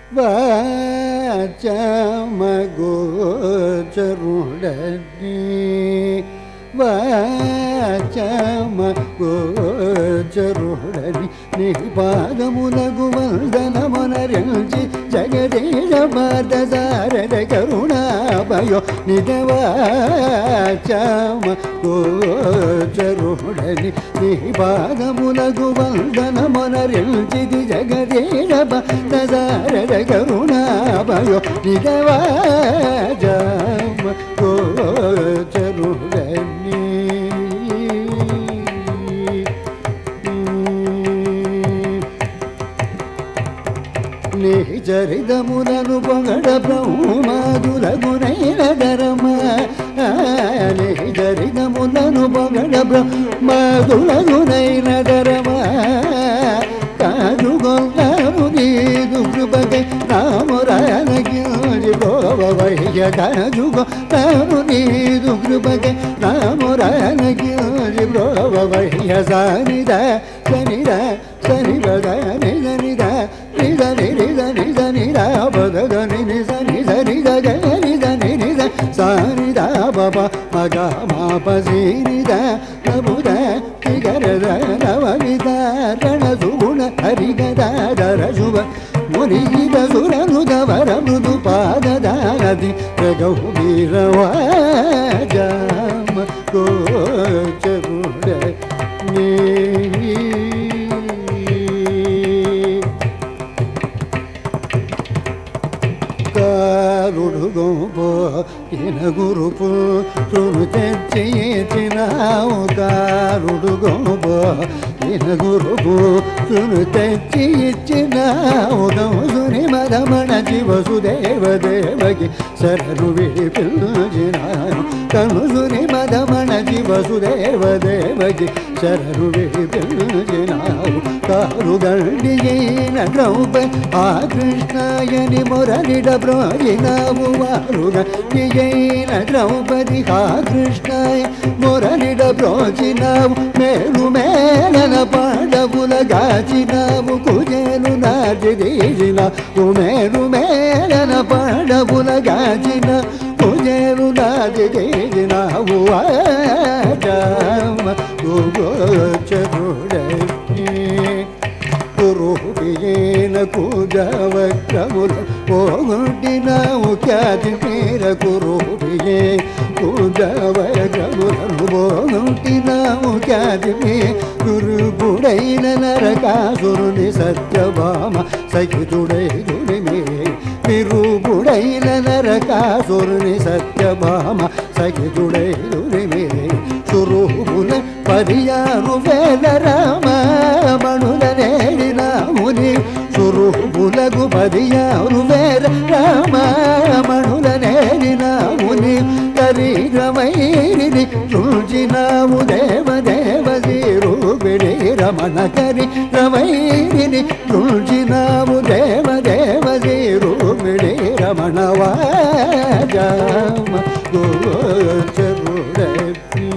వాచమగోచరుడని వాచమగోచరుడని నీ పాదములకు వందనమునరించి జగదేశ పాదసారద కరుణాభయో నిజవాచమగోచరుడని నీ పాదములకు వందనమునరించి జగదేశ పాదసారద కరుణాభయో నిజవాచమగోచరుడని నీ చరితములను పొగడ బ్రహ్మాదులగునైన ధరమ నీ చరితములను పొగడ బ్రహ్మాదులగునైన ధరమ కాదుగొల్లాను నీదు కృపకై రామురానగిరి గోవయ్య కాదుగొల్లాను నీదు కృపకై రామురానగిరి గోవయ్య సనిద సనిద సనిద నిద నిద నిద నిద నిద పద నిద నిద నిద నిద నిద సనిద బబ మగ మాప నిద నముద నిగరద నవవిద రణసుగుణ హరిగదాధర శుభ మునిగిద సురనుద వర మృదు పాదదానది గౌవీరవాజమ గోచరుడ కారుడుగోపో ఇన గురుపు తును తెచ్చినావు కారుడుగోపో ఇన గురుపు తును తెచ్చి ఇచ్చినావు గౌసుని మదమణ శివసుదేవ దేవకి శరణు విడిపించినాను కనుసుని మదమణ శివసుదేవ దేవకి శరణు విడిపించినావు కారుగండియైన ద్రౌపది ఆ కృష్ణాయని మురళిడ బ్రోజినావు వారుగండియైన ద్రౌపది ఆ కృష్ణాయ మురళిడ బ్రోజినావు మేలు మేళన పాండవుల గాచినావు కుజేలు నాటి దీజినావు మేలు మేళన పాండవుల గాచిన కుజేలు నాటి దీజినావు ఆజమ గోచరుడని కురుపియేన కుజవక్రముల పోగొట్టినావు ఖ్యాతి మేర కురుపియే కుజవక్రములను పోగొట్టినావు ఖ్యాతి మే గురుగుడైన నరకాసురుని సత్యభామ సహితుడై దుడిమే విరుగుడైన నరకాసురుని సత్యభామ సహితుడై దుడిమే సురూపుల 16,000 రామమణుల నేడినాముని సురూపులకు 16,000 రామమణుల నేడినాముని కరిరమైని రుచినాము దేవదేవ శ్రీరూపిణి రమణ కరిరమైని రుచినాము దేవదేవ శ్రీరూపిణి రమణ వాజమ గోచరుడని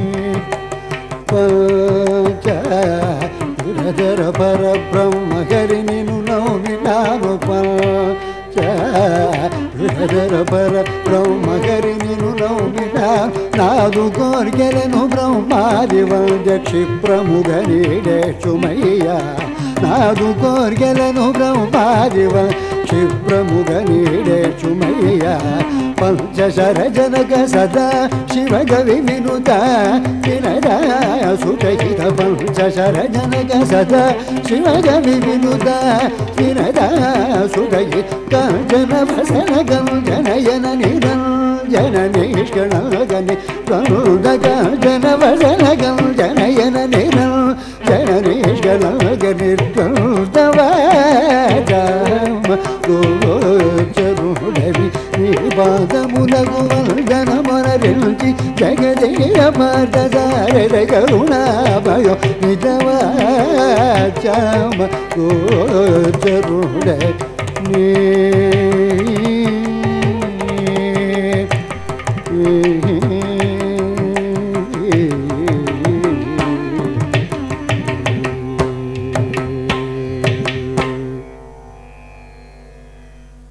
పంచర పర బ్రహ్మ హరి నిను నౌమినాము పంచర పర బ్రహ్మ హరి నిను నౌమినా నాదు కోర్కెలను బ్రహ్మాది వంద క్షిప్రముగ నీడేచుమయ్య నాదు కోర్కెలను బ్రహ్మాది వంద క్షిప్రముగ నీడేచుమయ్య పంచశర జనక సదా శివగవి వినుత వినద సుఖహిత పంచశర జనక సదా శివగవి వినుత వినద సుఖహిత కాంచన వసన గంజనయన నిరంజన నిష్కణగని ప్రముద కాంచన వసన గంజనయన నిరంజన నిష్కణగని ప్రముదవాజమ గోచరుడవి నీ పాదములకు వందనమునరించి జగదేయ పాదసారద కరుణాభయో నిజవాచమ గోచరుడని